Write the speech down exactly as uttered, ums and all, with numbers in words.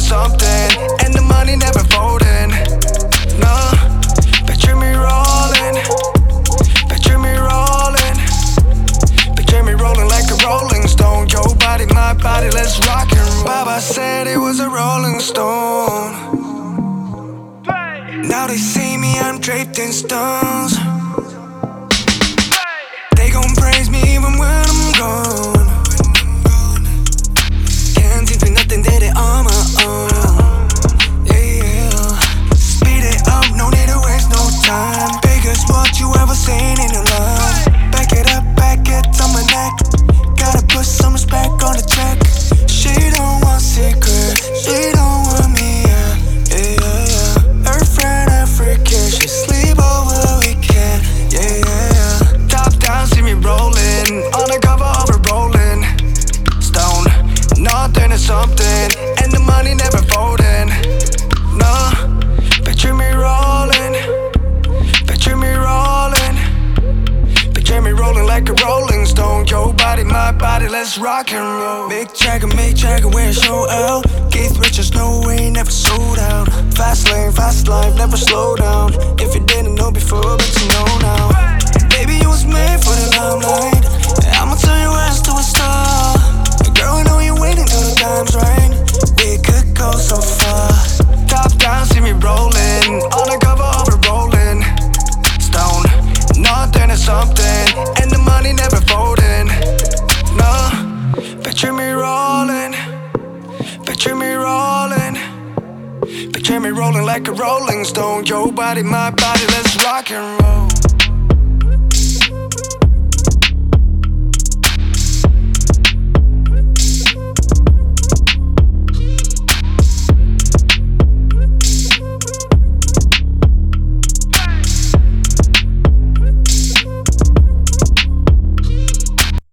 something, and the money never folding. No, picture me rolling, picture me rolling, picture me rolling like a rolling stone. Your body, my body, let's rock and roll. Baba said it was a rolling stone. Now they see me, I'm draped in stones. They gon' praise me even when I'm gone. Can't think of nothing, did it on my own. Yeah, yeah. Speed it up, no need to waste no time. Biggest what you ever seen in your life. Back it up, back it on my neck. Gotta put some respect on the check. She don't want secret, she don't want me, yeah, yeah, yeah, yeah. Her friend African, she sleep over the weekend, yeah, yeah, yeah. Top down, see me rolling, on the cover of a rolling stone. Nothing is something, and the money never folding. No, picture me rolling, picture me rolling, picture me rolling like a rolling stone. Your body, my body, let's rock and roll. Big Jagger, Mick Jagger, wear show out. Keith Richards, no way, never sold out. Fast lane, fast life, never slow down. If you didn't know before, but you know now. Baby, you was made for the limelight. I'ma turn your ass to a star. Girl, I know you're waiting till the time's right. We could go so far. Top down, see me rolling, on the cover of a rolling stone. Nothing is something, and the money never folding. No, picture me rolling, picture me rolling, picture me rolling like a rolling stone. Your body, my body, let's rock and roll.